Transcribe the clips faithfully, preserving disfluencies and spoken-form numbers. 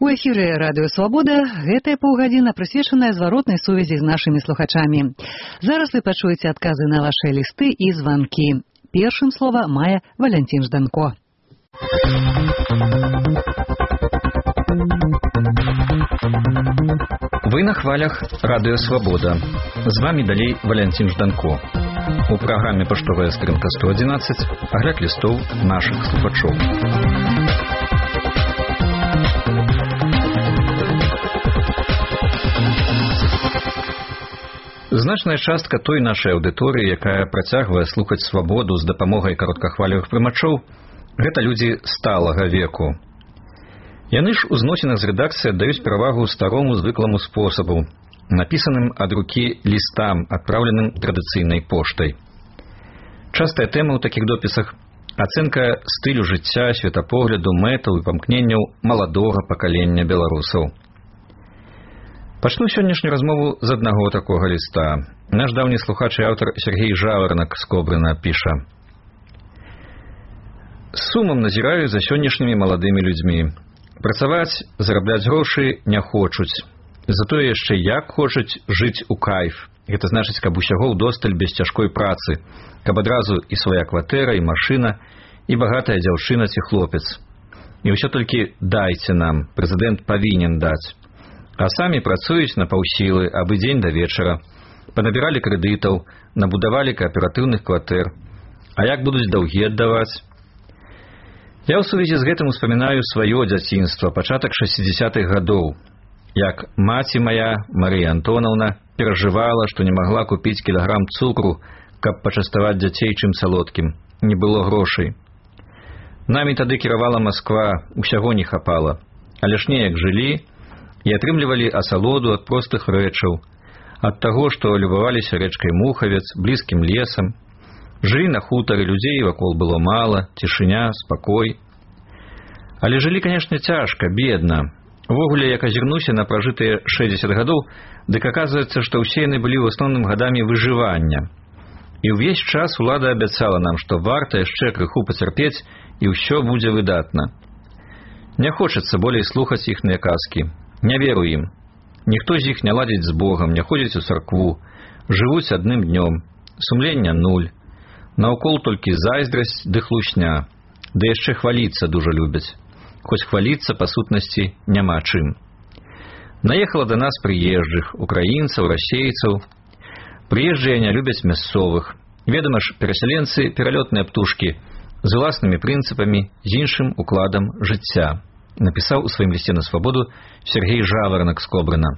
У эфіры радыё Свабода гэтая паўгадзіна прысвечаная зваротнай сувязі з нашымі слухачамі. Зараз вы пачуеце адказы на вашыя лісты і званкі. Першым слова мае Валянцін Жданко. Вы на хвалях радыё Свабода. З вами далей Валянцін Жданко. У праграме «Паштовая скрынка сто адзінаццаць» агляд лістоў нашых слухачоў. Значная частка той нашай аўдыторыі, якая працягвае слухаць Свабоду з дапамогай кароткахвалевых прымачоў, гэта людзі сталага веку. Яны ж у зносінах з рэдакцыі аддаюць перавагу старому звыкламу спосабу, напісаным ад рукі лістам, адпраўленым традыцыйнай поштай. Частая тэма ў такіх допісах – ацэнка стылю жыцця, светапогляду, мэтаў і памкненняў маладога пакалення беларусаў. Пачну сённяшнюю размову з аднаго такога ліста. Наш даўні слухач і аўтар Сергей Жаварнак з Кобрына піша: «З сумам назіраю за сённяшнімі маладымі людзьмі. Працаваць, зарабляць грошы не хочуць. Затое яшчэ як хочуць жыць у кайф. Гэта значыць, каб усяго ўдосталь без цяжкой працы, каб адразу і свая кватэра, і машына, і багатая дзяўчына ці хлопец. І ўсё толькі дайце нам, прэзідэнт павінен даць. А самі працуюць на паўсілы, абы дзень да вечара. Панабіралі крэдытаў, набудавалі кааператыўных кватэр. А як будуць даўгі аддаваць? Я ў сувязі з гэтым успамінаю сваё дзяцінства, пачатак шэсцідзесятых гадоў, як маці мая, Марыя Антонаўна, перажывала, што не магла купіць кілаграм цукру, каб пачаставаць дзяцей чым салодкім. Не было грошай. Намі тады кіравала Масква, усяго не хапала. Але ж неяк жылі і атрымлівалі асалоду ад простых рэчаў, ад таго, што любаваліся рэчкай Мухавец, блізкім лесам. Жылі на хутары, людзей вакол было мала, цішыня, спакой. Але жылі, канешне, цяжка, бедна. Увогуле, як азірнуся на пражытыя шэсцьдзесят гадоў, дык аказваецца, што ўсе яны былі ў асноўным гадамі выжывання. І ўвесь час улада абяцала нам, што варта яшчэ крыху пацярпець, і ўсё будзе выдатна. Не хочацца болей слухаць іхныя казкі. Не веру ім. Ніхто з іх не ладзіць з Богам, не ходзіць у царкву, жывуць адным днём, сумлення нуль. Наўкол толькі зайздрасць ды хлусня, ды яшчэ хваліцца дужа любяць. Хоць хваліцца, па сутнасці, няма чым. Наехала да нас прыезджых, украінцаў, расейцаў. Прыезджыя не любяць мясцовых. Ведама ж, перасяленцы – пералётныя птушкі, з уласнымі прынцыпамі, з іншым укладам жыцця. Напісаў у сваім лісце на Свабоду Сергей Жаварнак з Кобрына.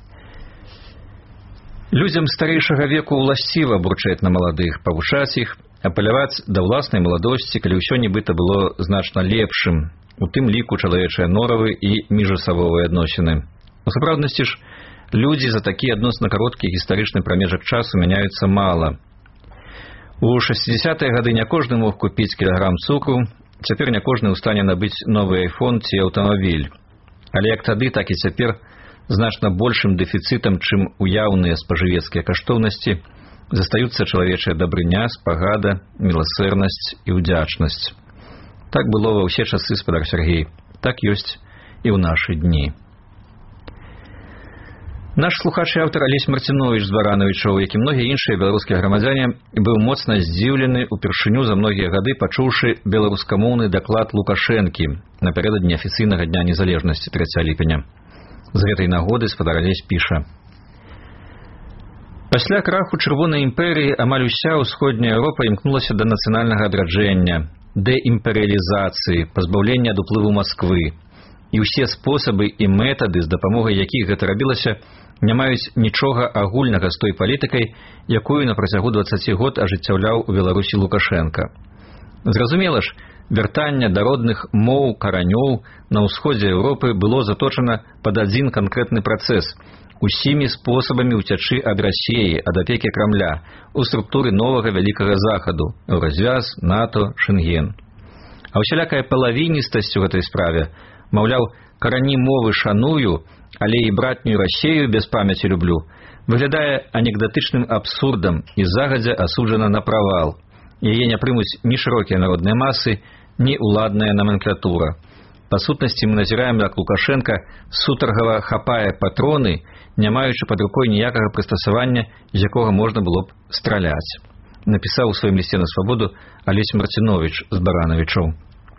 Людзям старэйшага веку ўласціва бурчаць на маладых, павучаць іх, апаляваць да ўласнай маладосці, калі ўсё нібыта было значна лепшым, у тым ліку чалавечыя норавы і міжасавовыя адносіны. У сапраўднасці ж, людзі за такі адносна кароткі гістарычны прамежак часу мяняюцца мала. У шэсцідзесятыя гады не кожны мог купіць кілаграм цукру, цяпер не кожны ў стане набыць новы айфон ці аўтамабіль. Але як тады, так і цяпер значна большым дэфіцытам, чым уяўныя спажывецкія каштоўнасці, застаюцца чалавечая дабрыня, спагада, міласэрнасць і ўдзячнасць. Так было ва ўсе часы, спадар Сергей. Так ёсць і ў нашы дні. Наш слухач і аўтар Алесь Марціновіч з Баранавічаў, як і многія іншыя беларускія грамадзяне, быў моцна здзіўлены упершыню за многія гады, пачуўшы беларускамоўны даклад Лукашэнкі напярэдадні афіцыйнага дня незалежнасці трэцяга ліпеня. З гэтай нагоды спадар Алесь піша: «Пасля краху Чырвонай імперыі амаль уся ўсходняя Еўропа імкнулася да нацыянальнага адраджэння, дэімперыялізацыі, пазбаўлення ад уплыву Масквы. І ўсе спосабы і метады, з дапамогай якіх гэта рабілася, не маюць нічога агульнага з той палітыкай, якую на працягу дваццаці год ажыццяўляў у Беларусі Лукашенка. Зразумела ж, вяртанне да родных моў, каранёў на ўсходзе Еўропы было заточана пад адзін канкрэтны працэс – усімі спосабамі ўцячы ад Расіі, ад апекі Крамля, у структуры новага вялікага захаду – Еўразвяз, НАТО, Шэнген. А ўсялякая палавіністасць у гэтай справе, маўляў, карані мовы шаную, але і братнюю Расею без памяці люблю, выглядае анекдатычным абсурдам і загадзя асуджана на правал. Яе не прымуць ні шырокія народныя масы, ні ўладная номенклатура. Па сутнасці мы назіраем, як Лукашенка сутаргава хапае патроны, не маючы пад рукой ніякага прыстасавання, з якога можна было б страляць. Напісаў у сваім лісце на свабоду Алесь Марціновіч з Баранавічаў.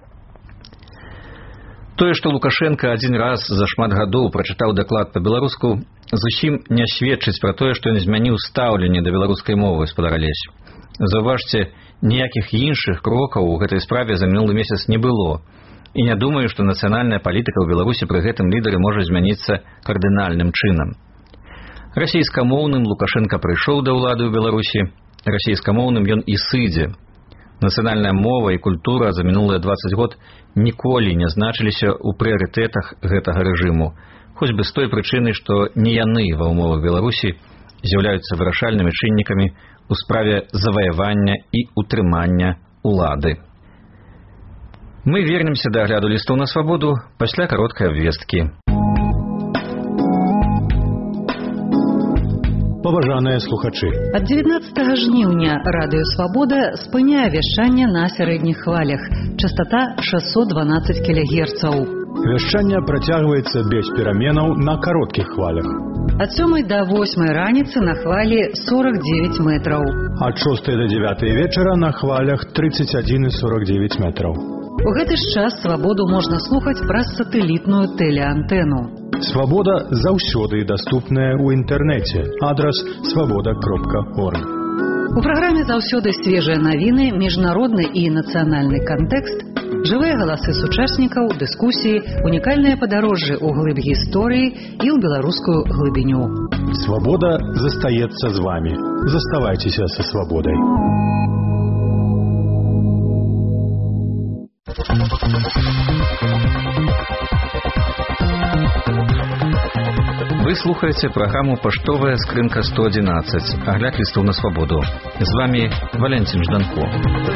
Тое, што Лукашенка адзін раз за шмат гадоў прачытаў даклад па-беларуску, зусім не сведчыць пра тое, што ён змяніў стаўленне да беларускай мовы, спадар Алесь. Заўважце, ніякіх іншых крокаў у гэтай справе за мінулы месяц не было. І не думаю, што нацыянальная палітыка ў Беларусі пры гэтым лідары можа змяніцца кардынальным чынам. Расійскамоўным Лукашенка прыйшоў да ўлады ў Беларусі, расійскамоўным ён і сыдзе. Нацыянальная мова і культура за мінулыя дваццаць год ніколі не значыліся ў прыярытэтах гэтага рэжыму, хоць бы з той прычыны, што не яны ва ўмовах Беларусі з'яўляюцца вырашальнымі чыннікамі ў справе заваявання і утрымання улады. Мы вернемся да агляду лістоў на свабоду пасля кароткай абвесткі. Паважаныя слухачы. Ад дзевятнаццатага жніўня радыё «Свабода» спыняе вяшчанне на сярэдніх хвалях. Частата шэсцьсот дванаццаць кілагерцаў. Вяшчанне працягваецца без пераменаў на кароткіх хвалях. Ад сёмай да восьмай раніцы на хвалі сорок дзевяць метраў. Ад шостай да дзевятай вечара на хвалях тридцать один и сорок девять метраў. У гэты ж час «Свабоду» можна слухаць праз сатэлітную тэлеантэну. «Свабода» заўсёды даступная ў інтэрнэце. Адрас свабода кропка орг. У праграме заўсёды свежыя навіны, міжнародны і нацыянальны кантэкст, жывыя галасы сучаснікаў, дыскусіі, унікальныя падарожжы ў глыб гісторыі і ў беларускую глыбіню. «Свабода» застаецца з вамі. Заставайцеся са «Свабодай». Вы слухаеце праграму «Паштовая скрынка сто адзінаццаць», агляд лістоў на свабоду. З вами Валянцін Жданко.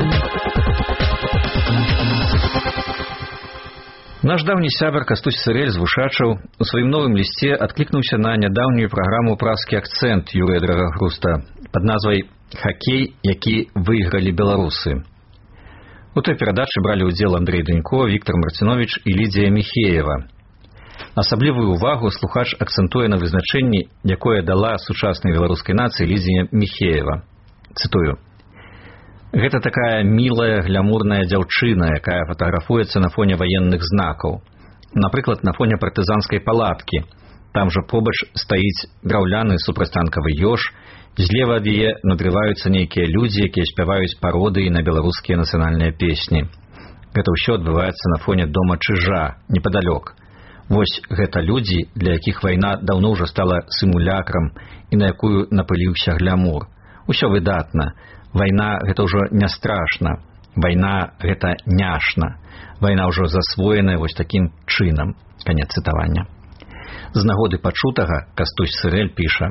Наш даўні сябар Кастусь Сырэль з Вушачаў у сваім новым лісце адклікнуўся на нядаўнюю праграму «Празкі акцэнт» Юрыя Драгагруста пад назвай «Хакей, які выйгралі беларусы». У той перадачы бралі ўдзел Андрэй Данько, Віктор Марціновіч і Лідзія Міхеева. Асаблівую увагу слухач акцэнтуе на вызначэнні, якое дала сучаснай беларускай нацыі Лідзія Міхеева. Цытую. Гэта такая мілая, глямурная дзяўчына, якая фатаграфуецца на фоне ваенных знакаў. Напрыклад, на фоне партызанскай палаткі. Там жа побач стаіць драўляны супрацьтанкавы ёж, злева ад яе надрываюцца нейкія людзі, якія спяваюць пародыі на беларускія нацыянальныя песні. Гэта ўсё адбываецца на фоне дома Чыжа, непадалёк. Вось гэта людзі, для якіх вайна даўно ўжо стала сімулякрам і на якую напыліўся глямур. Усё выдатна. Вайна гэта ўжо не страшна. Вайна гэта няшна. Вайна ўжо засвоеная вось такім чынам. Канец цытавання. З нагоды пачутага Кастусь Сырэль піша: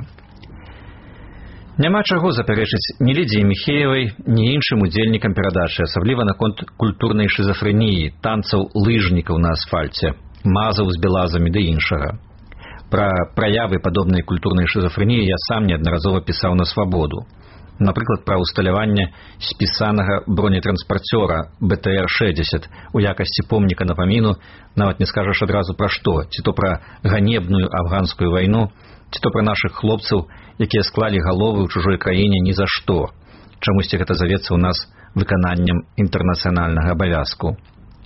«Няма чаго запярэчыць ні Лідзіі Міхеевай, ні іншым удзельнікам перадачы, асабліва наконт культурнай шызафрэніі, танцаў лыжнікаў на асфальце, мазаў з белазамі ды іншага. Пра праявы падобнай культурнай шызафрэніі я сам неаднаразова пісаў на свабоду. Напрыклад, пра ўсталяванне спісанага бронетранспарцёра бэ тэ эр шэсцьдзесят у якасці помніка напаміну нават не скажаш адразу пра што, ці то пра ганебную афганскую вайну, ці то пра нашых хлопцаў, якія склалі галовы ў чужой краіне ні за што. Чамусьці гэта завецца ў нас выкананнем інтэрнацыянальнага абавязку.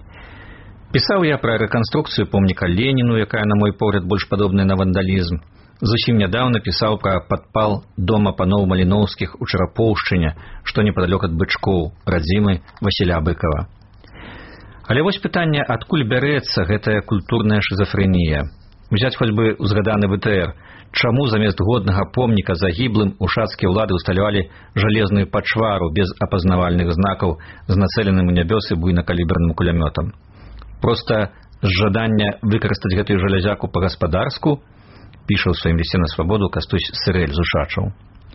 Пісаў я пра рэканструкцыю помніка Леніну, якая, на мой погляд, больш падобная на вандалізм. Зусім нядаўна пісаў пра падпал дома паноў Маліноўскіх у Чарапоўшчыне, што непадалёк ад Бычкоў, радзімы Васіля Быкава. Але вось пытанне, адкуль бярэцца гэтая культурная шызафрэнія? Узяць хоць бы узгаданы бэ тэ эр. Чаму замест годнага помніка загіблым у шацкія ўлады ўсталявалі жалезную пачвару без апазнавальных знакаў з нацэленым у нябёсы буйнакаліберным кулямётам? Проста з жадання выкарыстаць гэтую жалязяку па-гаспадарску, піша ў сваім лісце на свабоду Кастусь Сырэль з Ушачаў.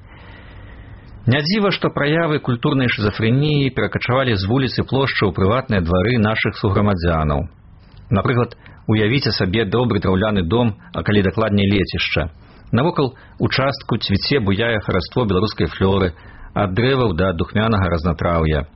Не дзіва, што праявы культурнай шызафрэніі перакачавалі з вуліцы плошчы ў прыватныя двары нашых суграмадзянаў. Напрыклад, уявіце сабе добры драўляны дом, а калі дакладней лецішча. Навокал участку цвіце буяе хараство беларускай флоры, ад дрэваў да духмянага разнатраўя.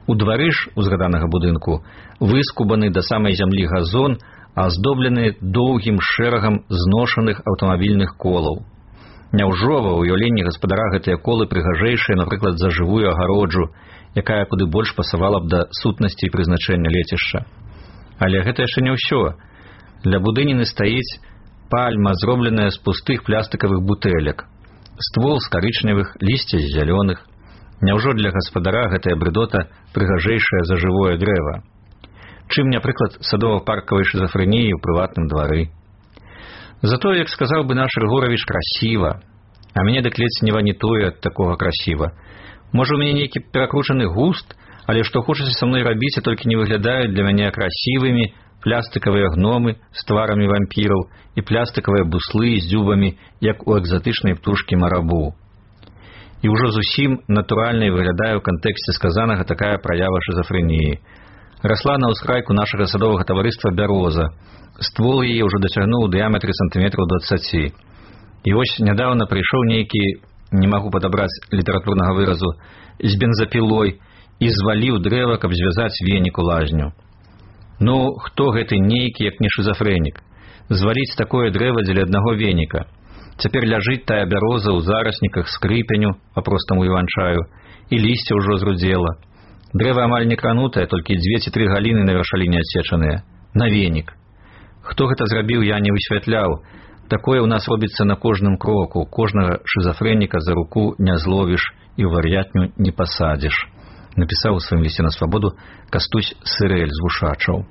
У двары ж узгаданага будынку выскубаны да самай зямлі газон, аздоблены доўгім шэрагам зношаных аўтамабільных колаў. Няўжо ва ўяўленні гаспадара гэтыя колы прыгажэйшыя, напрыклад, за жывую агароджу, якая куды больш пасавала б да сутнасці і прызначэння лецішча. Але гэта яшчэ не ўсё. Ля будыніны стаіць пальма, зробленая з пустых пластыкавых бутэлек. Ствол з карычневых, лісце з зялёных. Няўжо для гаспадара гэтая брыдота прыгажэйшая за жывое дрэва? Чым, напрыклад, садова-паркавай шызафрэніі ў прыватным двары? Затое, як сказаў бы наш Рыгоравіч, красіва. А мяне дык ледзь не ванітуе ад такога красіва. Можа, у мяне нейкі перакручаны густ, але што хочаце са мной рабіць, а толькі не выглядаюць для мяне красівымі плястыкавыя гномы з тварамі вампіраў і плястыкавыя буслы з дзюбамі, як у экзатычнай птушкі марабу. І ўжо зусім натуральнай выглядае ў кантэксце сказанага такая праява шызафрэніі. Расла на ўскрайку нашага садовага таварыства бяроза. Ствол яе ўжо дацягнуў у дыяметры сантыметраў дваццаць. І вось нядаўна прыйшоў нейкі, не магу падабраць літаратурнага выразу, з бензапілой і зваліў дрэва, каб звязаць венік у лазню. Ну, хто гэты нейкі, як не шызафрэнік? Зваліць такое дрэва дзеля аднаго веніка. Цяпер ляжыць тая бяроза ў зарасніках скрыпеню, па-простаму іванчаю, і лісце ўжо зрудзела. Дрэва амаль не кранутае, толькі дзве ці тры галіны на вяршаліне адсечаныя. На венік. Хто гэта зрабіў, я не высвятляў. Такое ў нас робіцца на кожным кроку. Кожнага шызафрэніка за руку не зловіш і ў вар'ятню не пасадзіш. Напісаў у сваім лісце на свабоду Кастусь Сырэль з Вушачаў.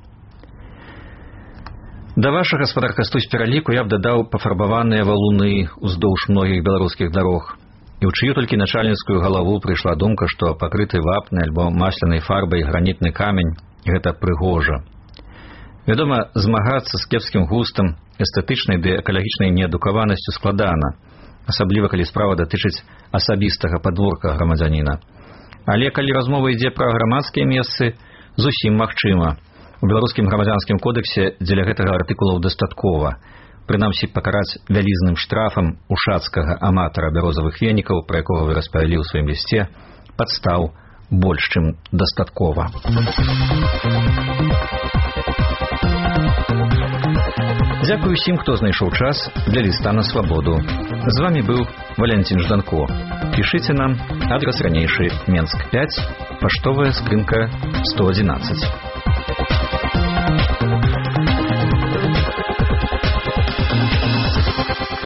Да вашага, гаспадар Кастусь, пераліку я б дадаў пафарбаваныя валуны ўздоўж многіх беларускіх дарог. І ў чыю толькі начальніцкую галаву прыйшла думка, што пакрыты вапнай альбо маслянай фарбай гранітны камень – гэта прыгожа. Вядома, змагацца з кепскім густам, эстэтычнай ды экалагічнай неадукаванасцю складана, асабліва калі справа датычыць асабістага падворка грамадзяніна. Але калі размова ідзе пра грамадскія месцы, зусім магчыма. У беларускім грамадзянскім кодексе дзеля гэтага артыкулаў дастаткова. Прынамсі, пакараць вялізным штрафам ушацкага аматара бярозавых венікаў, пра якога вы распавялі ў сваім лісце, падстаў больш, чым дастаткова. Дзякую усім, хто знайшоў час для ліста на свабоду. З вамі быў Валянцін Жданко. Пішыце нам, адрас ранейшы, Менск пяць, паштовая скрынка сто адзінаццаць.